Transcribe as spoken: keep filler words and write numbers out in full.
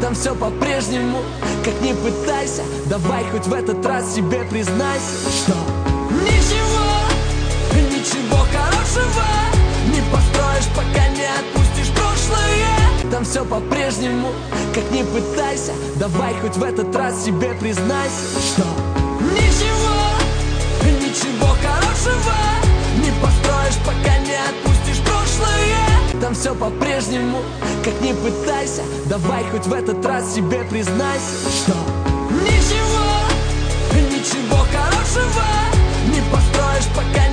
там все по-прежнему. Как ни пытайся, давай хоть в этот раз себе признайся, что ничего, ничего хорошего не построишь, пока не отпустишь прошлое. Там все по-прежнему. Как ни пытайся, давай хоть в этот раз себе признайся, что ничего, ничего хорошего не построишь, пока не отпустишь прошлое. Там все по-прежнему. Как ни пытайся, давай хоть в этот раз себе признайся, что ничего, ничего хорошего не построишь, пока